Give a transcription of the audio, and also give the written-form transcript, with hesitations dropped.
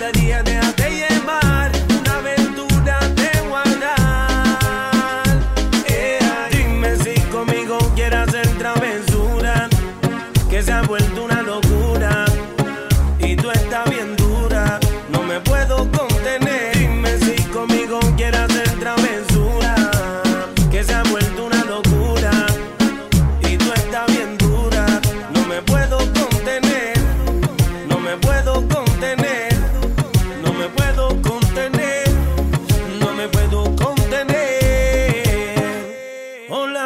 sería déjate llevar, una aventura de guardar. Dime si conmigo quieres hacer travesura, que se ha vuelto una locura y tú estás bien dura, no me puedo contener. Dime si conmigo quieres hacer